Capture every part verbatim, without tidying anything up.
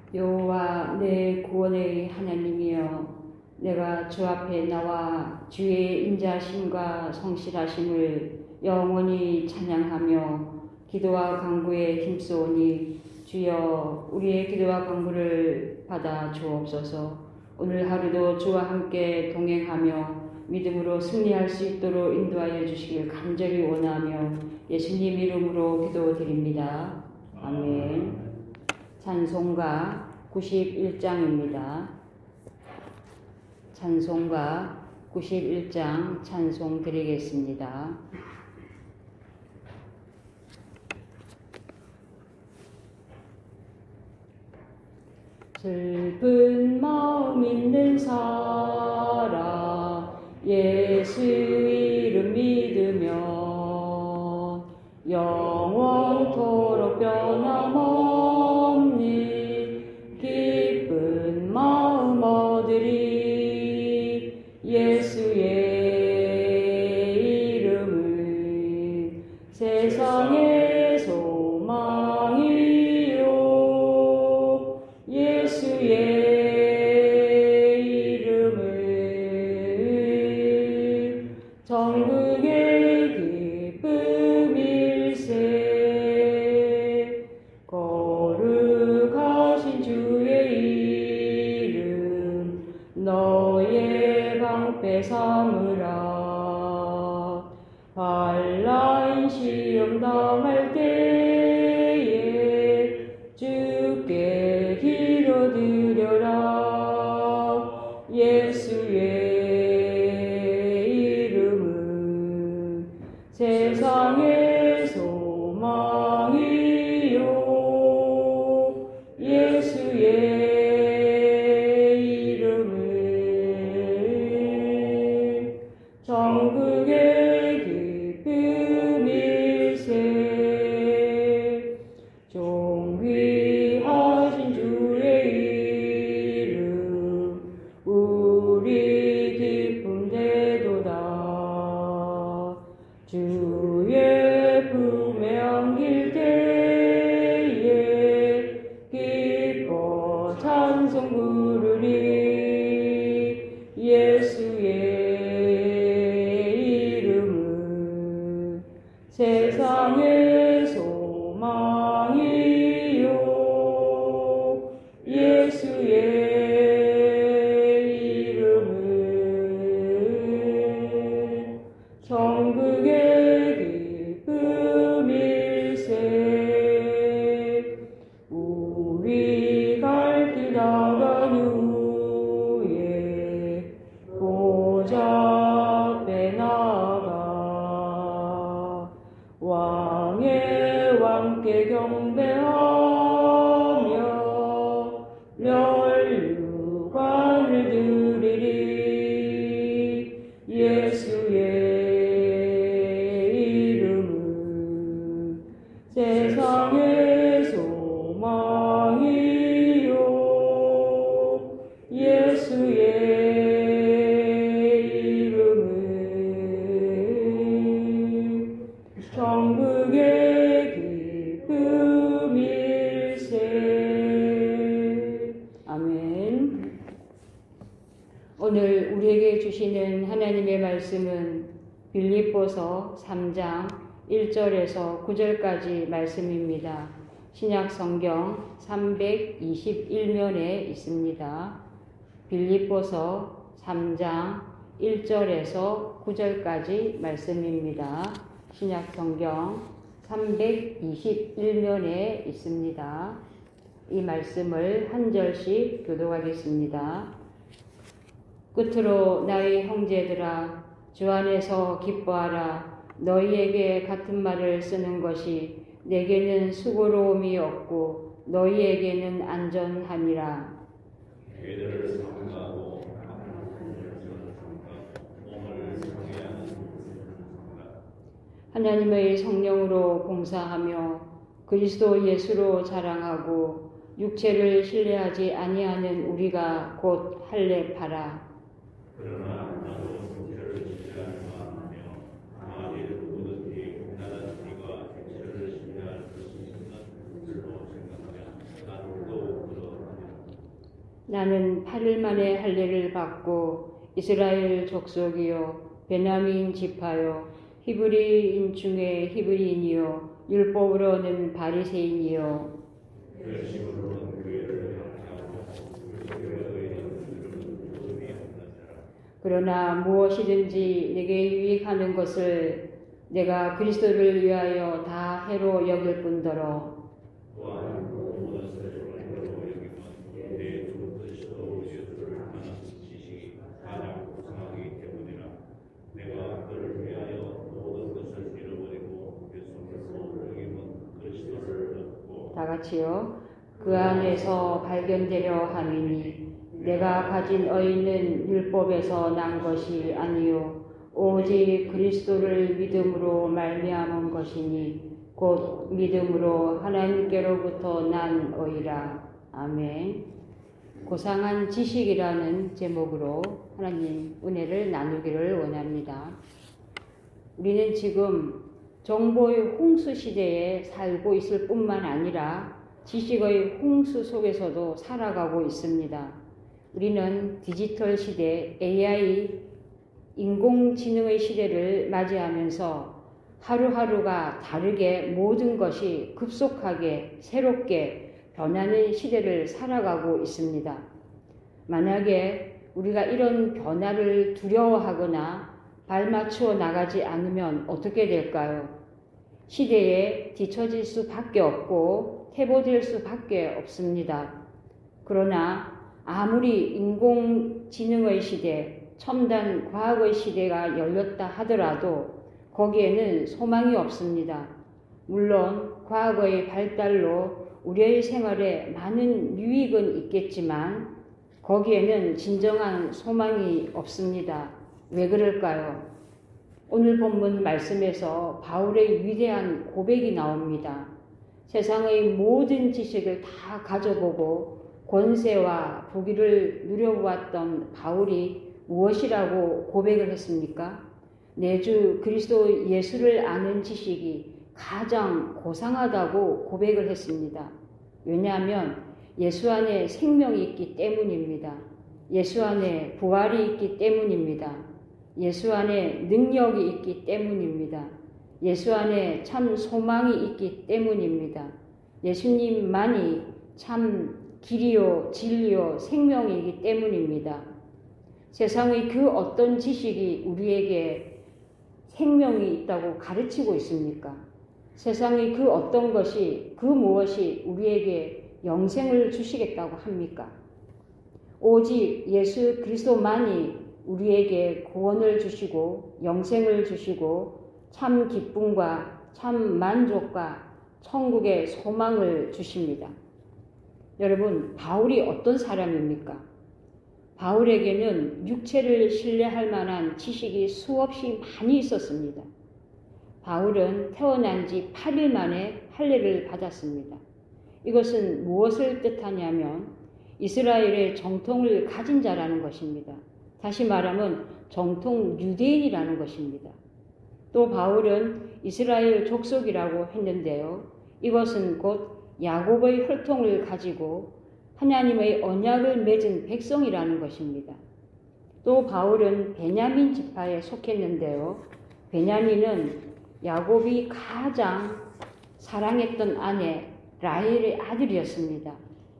여호와 내 구원의 하나님이여, 내가 주 앞에 나와 주의 인자심과 성실하심을 영원히 찬양하며 기도와 간구에 힘쓰오니, 주여 우리의 기도와 간구를 받아 주옵소서. 오늘 하루도 주와 함께 동행하며 믿음으로 승리할 수 있도록 인도하여 주시길 간절히 원하며 예수님 이름으로 기도드립니다. 아멘. 찬송가 구십일 장입니다. 찬송가 구십일 장 찬송 드리겠습니다. 슬픈 마음 있는 사람 예수 이름 믿으면 영원토록 변함없는 기쁜 마음 얻으리. 예수의 이름은 세상의 소망이요, 예수의 이름은 전국의 기쁨일세. 거룩하신 주의 이름 너의 방패 삼으라. 환난 시험 당할 때에 주께 기도드려라. 예수의 이름은 세상의 소망이요, 예수의 이름은 전국의 기쁨일세. 존귀하신 주의 이름 우리 기쁨 되도다. 주의 품에 안길 때에 기뻐 찬송 부르리. 예수의 이름은 세상의 소망이요, 예수의 이름은 전국의 기쁨일세. 우리 갈 길 나간 후에 보좌 앞에 나가 왕의 왕께 경배하며 면류관을 드리리. 예수의 이름은 세상의 소망이요, 예수의 이름은 전국의 기쁨일세. 아멘. 오늘 우리에게 주시는 하나님의 말씀은 빌립보서 삼 장 일 절에서 구 절까지 말씀입니다. 신약 성경 삼백이십일 면에 있습니다. 빌립보서 삼 장 일 절에서 구 절까지 말씀입니다. 신약 성경 삼백이십일 면에 있습니다. 이 말씀을 한 절씩 교독하겠습니다. 끝으로 나의 형제들아, 주 안에서 기뻐하라. 너희에게 같은 말을 쓰는 것이 내게는 수고로움이 없고 너희에게는 안전함이라. 죄들을 삼가하고 몸을 상해하는 하나님의 성령으로 봉사하며 그리스도 예수로 자랑하고 육체를 신뢰하지 아니하는 우리가 곧 할례파라. 그러나 나도 육체를 신뢰하는 마음이며 만일 누구든지 나는 네가 육체를 신뢰할 수 있는 줄로 생각하면 나도 더욱 그러하리라. 나는 팔 일 만에 할례를 받고 이스라엘 족속이요 베냐민 지파요 히브리인 중에 히브리인이요 율법으로는 바리새인이요 열심으로는 교회를 향하고 교회에 있는 믿음이 없는 자라. 그러나 무엇이든지 내게 유익하는 것을 내가 그리스도를 위하여 다 해로 여길 뿐더러 또한 모든 것을 해로 여기면 내 주 그리스도 예수를 아는 지식이 가장 고상하기 때문이라. 내가 그를 위하여 모든 것을 잃어버리고 예수를 여기면 그리스도를 얻고 다 같이요. 그 안에서 발견되려 함이니 내가 가진 의는 율법에서 난 것이 아니요 오직 그리스도를 믿음으로 말미암은 것이니 곧 믿음으로 하나님께로부터 난 의라. 아멘. 고상한 지식이라는 제목으로 하나님 은혜를 나누기를 원합니다. 우리는 지금 정보의 홍수 시대에 살고 있을 뿐만 아니라 지식의 홍수 속에서도 살아가고 있습니다. 우리는 디지털 시대, 에이아이, 인공지능의 시대를 맞이하면서 하루하루가 다르게 모든 것이 급속하게 새롭게 변하는 시대를 살아가고 있습니다. 만약에 우리가 이런 변화를 두려워하거나 발맞추어 나가지 않으면 어떻게 될까요? 시대에 뒤처질 수밖에 없고 퇴보될 수밖에 없습니다. 그러나 아무리 인공지능의 시대, 첨단 과학의 시대가 열렸다 하더라도 거기에는 소망이 없습니다. 물론 과학의 발달로 우리의 생활에 많은 유익은 있겠지만 거기에는 진정한 소망이 없습니다. 왜 그럴까요? 오늘 본문 말씀에서 바울의 위대한 고백이 나옵니다. 세상의 모든 지식을 다 가져보고 권세와 부귀를 누려보았던 바울이 무엇이라고 고백을 했습니까? 내 주 그리스도 예수를 아는 지식이 가장 고상하다고 고백을 했습니다. 왜냐하면 예수 안에 생명이 있기 때문입니다. 예수 안에 부활이 있기 때문입니다. 예수 안에 능력이 있기 때문입니다. 예수 안에 참 소망이 있기 때문입니다. 예수님만이 참 길이요, 진리요, 생명이기 때문입니다. 세상의 그 어떤 지식이 우리에게 생명이 있다고 가르치고 있습니까? 세상의 그 어떤 것이, 그 무엇이 우리에게 영생을 주시겠다고 합니까? 오직 예수 그리스도만이 우리에게 구원을 주시고 영생을 주시고 참 기쁨과 참 만족과 천국의 소망을 주십니다. 여러분, 바울이 어떤 사람입니까? 바울에게는 육체를 신뢰할 만한 지식이 수없이 많이 있었습니다. 바울은 태어난 지 팔 일 만에 할례를 받았습니다. 이것은 무엇을 뜻하냐면 이스라엘의 정통을 가진 자라는 것입니다. 다시 말하면 정통 유대인이라는 것입니다. 또 바울은 이스라엘 족속이라고 했는데요. 이것은 곧 야곱의 혈통을 가지고 하나님의 언약을 맺은 백성이라는 것입니다. 또 바울은 베냐민 지파에 속했는데요. 베냐민은 야곱이 가장 사랑했던 아내 라헬의 아들이었습니다.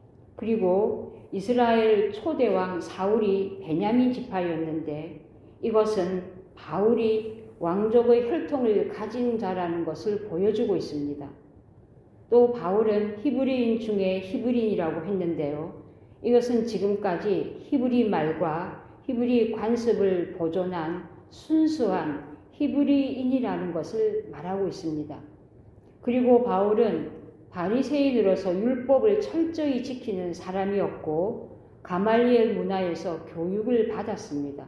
그리고 이스라엘 초대왕 사울이 베냐민 지파였는데 이것은 바울이 왕족의 혈통을 가진 자라는 것을 보여주고 있습니다. 또 바울은 히브리인 중에 히브리인이라고 했는데요. 이것은 지금까지 히브리 말과 히브리 관습을 보존한 순수한 히브리인이라는 것을 말하고 있습니다. 그리고 바울은 바리새인으로서 율법을 철저히 지키는 사람이었고 가말리엘 문화에서 교육을 받았습니다.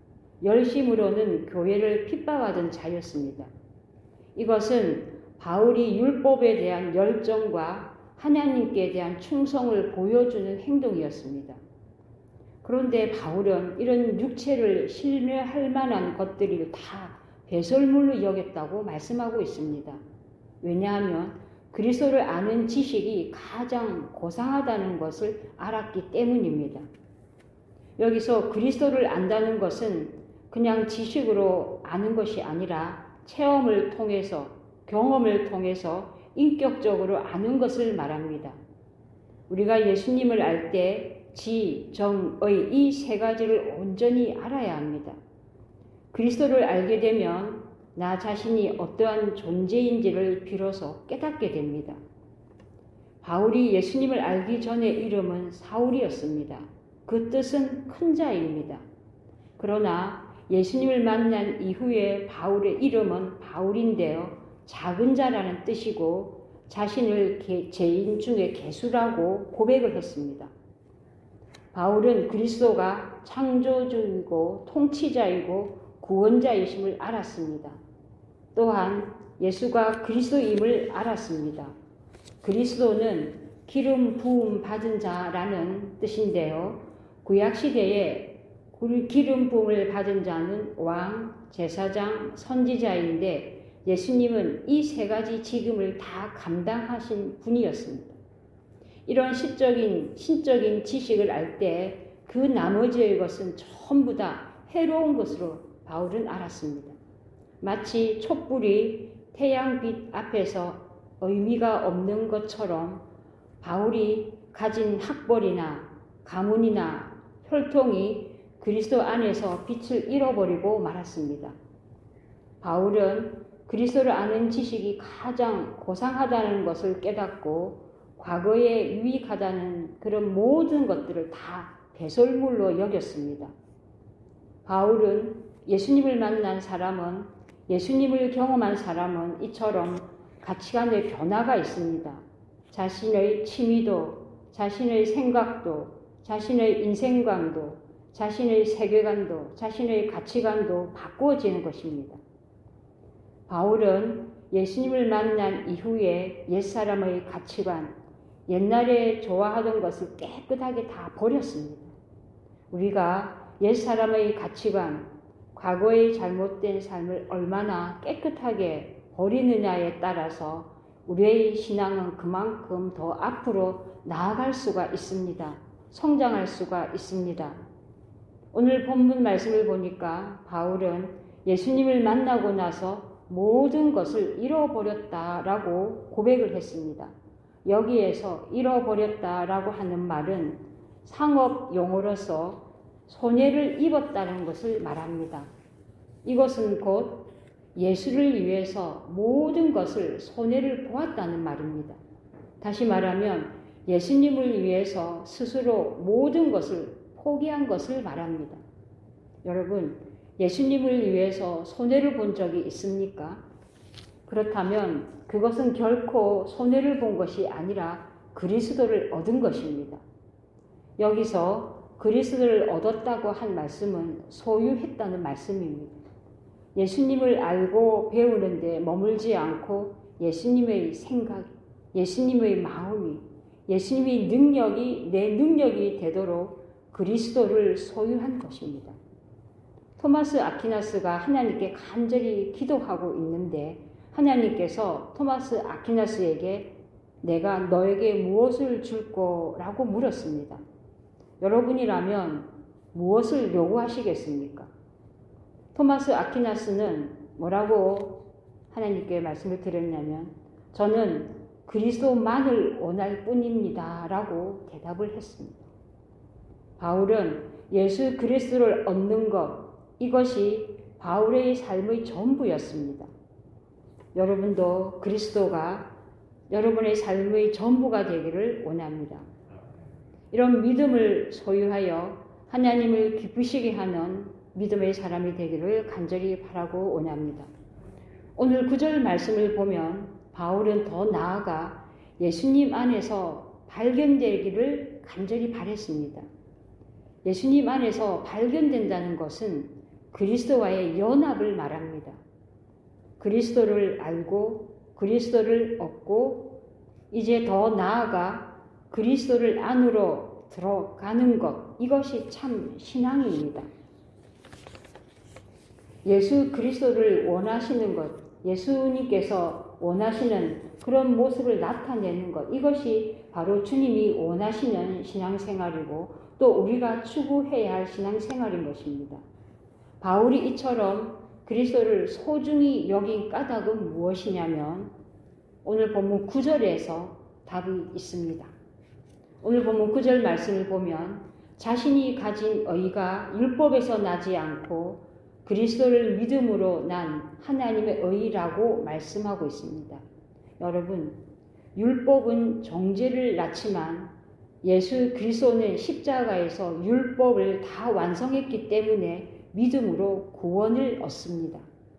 열심으로는 교회를 핍박하던 자였습니다. 이것은 바울이 율법에 대한 열정과 하나님께 대한 충성을 보여주는 행동이었습니다. 그런데 바울은 이런 육체를 신뢰할 만한 것들을 다 배설물로 여겼다고 말씀하고 있습니다. 왜냐하면 그리스도를 아는 지식이 가장 고상하다는 것을 알았기 때문입니다. 여기서 그리스도를 안다는 것은 그냥 지식으로 아는 것이 아니라 체험을 통해서, 경험을 통해서 인격적으로 아는 것을 말합니다. 우리가 예수님을 알 때 지, 정, 의 이 세 가지를 온전히 알아야 합니다. 그리스도를 알게 되면 나 자신이 어떠한 존재인지를 비로소 깨닫게 됩니다. 바울이 예수님을 알기 전의 이름은 사울이었습니다. 그 뜻은 큰 자입니다. 그러나 예수님을 만난 이후에 바울의 이름은 바울인데요. 작은 자라는 뜻이고 자신을 죄인 중에 괴수라고 고백을 했습니다. 바울은 그리스도가 창조주이고 통치자이고 구원자이심을 알았습니다. 또한 예수가 그리스도임을 알았습니다. 그리스도는 기름 부음 받은 자라는 뜻인데요. 구약시대에 기름 부음을 받은 자는 왕, 제사장, 선지자인데 예수님은 이 세 가지 직임을 다 감당하신 분이었습니다. 이런 시적인, 신적인 지식을 알 때 그 나머지의 것은 전부 다 해로운 것으로 바울은 알았습니다. 마치 촛불이 태양빛 앞에서 의미가 없는 것처럼 바울이 가진 학벌이나 가문이나 혈통이 그리스도 안에서 빛을 잃어버리고 말았습니다. 바울은 그리스도를 아는 지식이 가장 고상하다는 것을 깨닫고 과거에 유익하다는 그런 모든 것들을 다 배설물로 여겼습니다. 바울은 예수님을 만난 사람은, 예수님을 경험한 사람은 이처럼 가치관의 변화가 있습니다. 자신의 취미도, 자신의 생각도, 자신의 인생관도, 자신의 세계관도, 자신의 가치관도 바꾸어지는 것입니다. 바울은 예수님을 만난 이후에 옛사람의 가치관, 옛날에 좋아하던 것을 깨끗하게 다 버렸습니다. 우리가 옛사람의 가치관, 과거의 잘못된 삶을 얼마나 깨끗하게 버리느냐에 따라서 우리의 신앙은 그만큼 더 앞으로 나아갈 수가 있습니다. 성장할 수가 있습니다. 오늘 본문 말씀을 보니까 바울은 예수님을 만나고 나서 모든 것을 잃어버렸다라고 고백을 했습니다. 여기에서 잃어버렸다라고 하는 말은 상업 용어로서 손해를 입었다는 것을 말합니다. 이것은 곧 예수를 위해서 모든 것을 손해를 보았다는 말입니다. 다시 말하면 예수님을 위해서 스스로 모든 것을 포기한 것을 말합니다. 여러분, 예수님을 위해서 손해를 본 적이 있습니까? 그렇다면 그것은 결코 손해를 본 것이 아니라 그리스도를 얻은 것입니다. 여기서 그리스도를 얻었다고 한 말씀은 소유했다는 말씀입니다. 예수님을 알고 배우는데 머물지 않고 예수님의 생각, 예수님의 마음이, 예수님의 능력이 내 능력이 되도록 그리스도를 소유한 것입니다. 토마스 아퀴나스가 하나님께 간절히 기도하고 있는데 하나님께서 토마스 아퀴나스에게 내가 너에게 무엇을 줄 거라고 물었습니다. 여러분이라면 무엇을 요구하시겠습니까? 토마스 아퀴나스는 뭐라고 하나님께 말씀을 드렸냐면 저는 그리스도만을 원할 뿐입니다 라고 대답을 했습니다. 바울은 예수 그리스도를 얻는 것, 이것이 바울의 삶의 전부였습니다. 여러분도 그리스도가 여러분의 삶의 전부가 되기를 원합니다. 이런 믿음을 소유하여 하나님을 기쁘시게 하는 믿음의 사람이 되기를 간절히 바라고 원합니다. 오늘 구절 말씀을 보면 바울은 더 나아가 예수님 안에서 발견되기를 간절히 바랬습니다. 예수님 안에서 발견된다는 것은 그리스도와의 연합을 말합니다. 그리스도를 알고 그리스도를 얻고 이제 더 나아가 그리스도를 안으로 들어가는 것, 이것이 참 신앙입니다. 예수 그리스도를 원하시는 것, 예수님께서 원하시는 그런 모습을 나타내는 것, 이것이 바로 주님이 원하시는 신앙생활이고 또 우리가 추구해야 할 신앙생활인 것입니다. 바울이 이처럼 그리스도를 소중히 여긴 까닭은 무엇이냐면 오늘 본문 구 절에서 답이 있습니다. 오늘 본문 구 절 말씀을 보면 자신이 가진 의가 율법에서 나지 않고 그리스도를 믿음으로 난 하나님의 의라고 말씀하고 있습니다. 여러분, 율법은 정죄를 낳지만 예수 그리스도는 십자가에서 율법을 다 완성했기 때문에 믿음으로 구원을 얻습니다.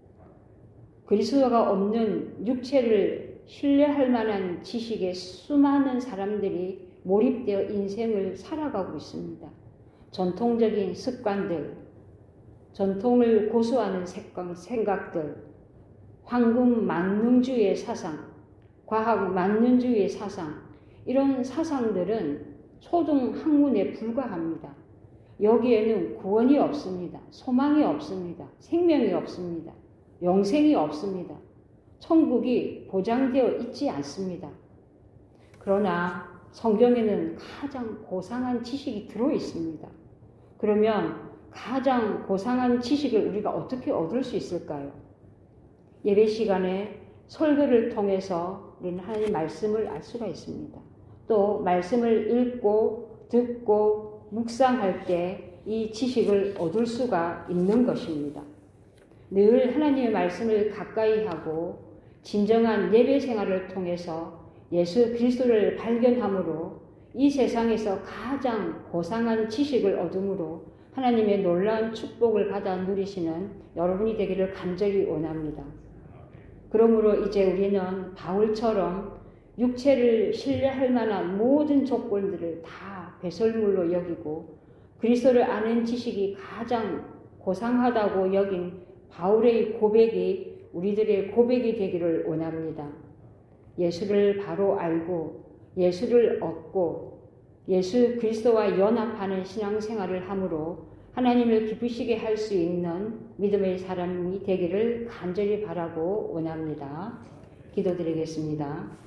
그리스도가 없는 육체를 신뢰할 만한 지식에 수많은 사람들이 몰입되어 인생을 살아가고 있습니다. 전통적인 습관들, 전통을 고수하는 생각들, 황금 만능주의의 사상, 과학 만능주의의 사상, 이런 사상들은 초등 학문에 불과합니다. 여기에는 구원이 없습니다. 소망이 없습니다. 생명이 없습니다. 영생이 없습니다. 천국이 보장되어 있지 않습니다. 그러나 성경에는 가장 고상한 지식이 들어 있습니다. 그러면 가장 고상한 지식을 우리가 어떻게 얻을 수 있을까요? 예배 시간에 설교를 통해서 우리는 하나님의 말씀을 알 수가 있습니다. 또 말씀을 읽고 듣고 묵상할 때 이 지식을 얻을 수가 있는 것입니다. 늘 하나님의 말씀을 가까이 하고 진정한 예배 생활을 통해서 예수 그리스도를 발견함으로 이 세상에서 가장 고상한 지식을 얻음으로 하나님의 놀라운 축복을 받아 누리시는 여러분이 되기를 간절히 원합니다. 그러므로 이제 우리는 바울처럼 육체를 신뢰할 만한 모든 조건들을 다 배설물로 여기고 그리스도를 아는 지식이 가장 고상하다고 여긴 바울의 고백이 우리들의 고백이 되기를 원합니다. 예수를 바로 알고 예수를 얻고 예수 그리스도와 연합하는 신앙생활을 함으로 하나님을 기쁘시게 할 수 있는 믿음의 사람이 되기를 간절히 바라고 원합니다. 기도드리겠습니다.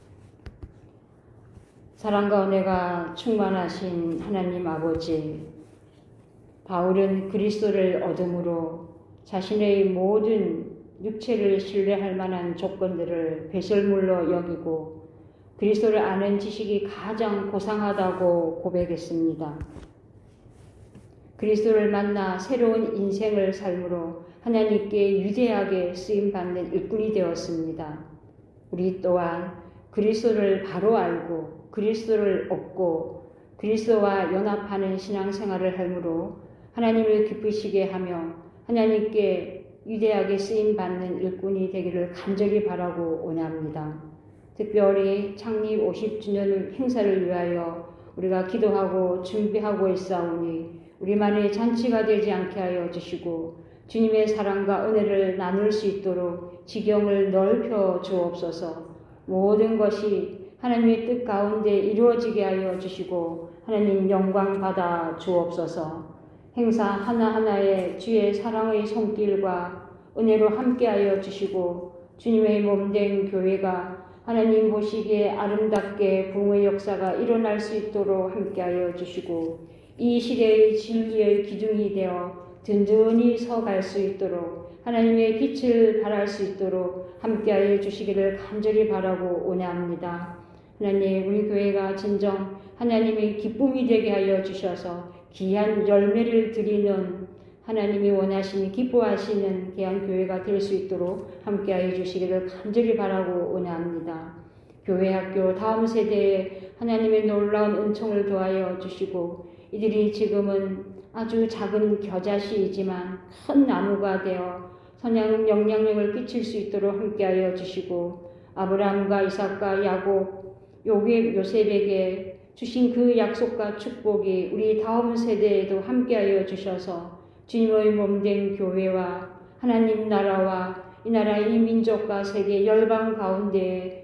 사랑과 은혜가 충만하신 하나님 아버지, 바울은 그리스도를 얻음으로 자신의 모든 육체를 신뢰할 만한 조건들을 배설물로 여기고 그리스도를 아는 지식이 가장 고상하다고 고백했습니다. 그리스도를 만나 새로운 인생을 삶으로 하나님께 위대하게 쓰임받는 일꾼이 되었습니다. 우리 또한 그리스도를 바로 알고 그리스도를 얻고 그리스도와 연합하는 신앙생활을 함으로 하나님을 기쁘시게 하며 하나님께 위대하게 쓰임받는 일꾼이 되기를 간절히 바라고 원합니다. 특별히 창립 오십 주년 행사를 위하여 우리가 기도하고 준비하고 있사오니 우리만의 잔치가 되지 않게 하여 주시고 주님의 사랑과 은혜를 나눌 수 있도록 지경을 넓혀 주옵소서. 모든 것이 하나님의 뜻 가운데 이루어지게 하여 주시고 하나님 영광 받아 주옵소서. 행사 하나하나에 주의 사랑의 손길과 은혜로 함께하여 주시고 주님의 몸된 교회가 하나님 보시기에 아름답게 부흥의 역사가 일어날 수 있도록 함께하여 주시고 이 시대의 진리의 기둥이 되어 든든히 서갈 수 있도록 하나님의 빛을 발할 수 있도록 함께하여 주시기를 간절히 바라고 원합니다. 하나님, 우리 교회가 진정 하나님의 기쁨이 되게 하여 주셔서 귀한 열매를 드리는 하나님이 원하시는 기뻐하시는 귀한 교회가 될 수 있도록 함께하여 주시기를 간절히 바라고 원합니다. 교회 학교 다음 세대에 하나님의 놀라운 은총을 더하여 주시고 이들이 지금은 아주 작은 겨자씨이지만 큰 나무가 되어 선한 영향력을 끼칠 수 있도록 함께하여 주시고 아브라함과 이삭과 야곱, 요셉, 요셉에게 주신 그 약속과 축복이 우리 다음 세대에도 함께하여 주셔서 주님의 몸된 교회와 하나님 나라와 이 나라의 이 민족과 세계 열방 가운데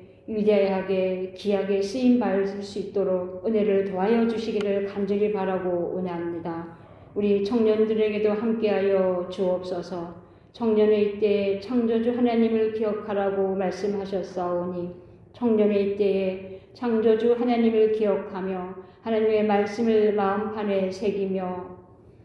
위대하게 귀하게 쓰임 받을 수 있도록 은혜를 도와여 주시기를 간절히 바라고 원합니다. 우리 청년들에게도 함께하여 주옵소서. 청년의 때에 창조주 하나님을 기억하라고 말씀하셨사오니 청년의 때에 창조주 하나님을 기억하며 하나님의 말씀을 마음판에 새기며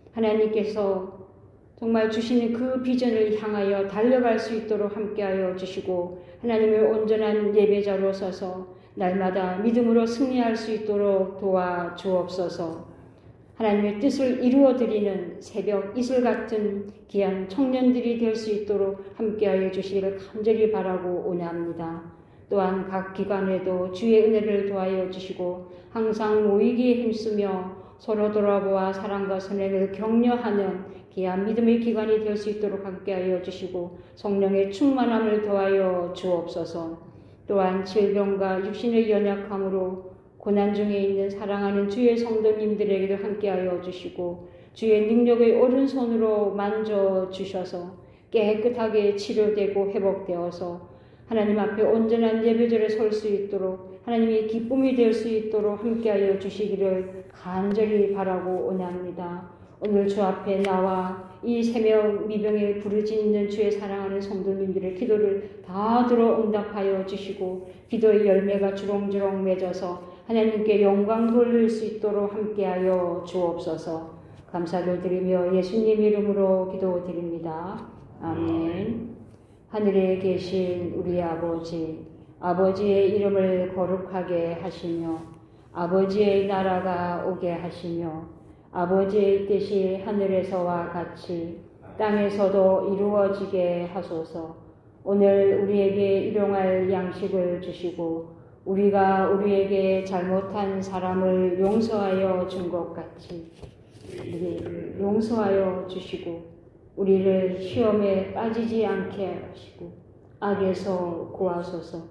하나님께서 정말 주시는 그 비전을 향하여 달려갈 수 있도록 함께하여 주시고 하나님의 온전한 예배자로 서서 날마다 믿음으로 승리할 수 있도록 도와 주옵소서. 하나님의 뜻을 이루어드리는 새벽 이슬 같은 귀한 청년들이 될 수 있도록 함께하여 주시기를 간절히 바라고 원합니다. 또한 각 기관에도 주의 은혜를 도하여 주시고 항상 모이기에 힘쓰며 서로 돌아보아 사랑과 선행을 격려하는 귀한 믿음의 기관이 될 수 있도록 함께하여 주시고 성령의 충만함을 더하여 주옵소서. 또한 질병과 육신의 연약함으로 고난 중에 있는 사랑하는 주의 성도님들에게도 함께하여 주시고 주의 능력의 오른손으로 만져주셔서 깨끗하게 치료되고 회복되어서 하나님 앞에 온전한 예배절에 설 수 있도록 하나님의 기쁨이 될 수 있도록 함께하여 주시기를 간절히 바라고 원합니다. 오늘 주 앞에 나와 이 새벽 미병에 부르짖는 주의 사랑하는 성도님들의 기도를 다 들어 응답하여 주시고 기도의 열매가 주렁주렁 맺어서 하나님께 영광 돌릴 수 있도록 함께하여 주옵소서. 감사를 드리며 예수님 이름으로 기도드립니다. 아멘. 하늘에 계신 우리 아버지, 아버지의 이름을 거룩하게 하시며 아버지의 나라가 오게 하시며 아버지의 뜻이 하늘에서와 같이 땅에서도 이루어지게 하소서. 오늘 우리에게 일용할 양식을 주시고 우리가 우리에게 잘못한 사람을 용서하여 준 것 같이 우리를 용서하여 주시고 우리를 시험에 빠지지 않게 하시고 악에서 구하소서.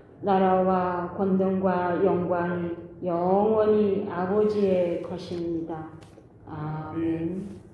나라와 권능과 영광이 영원히 아버지의 것입니다. 아멘.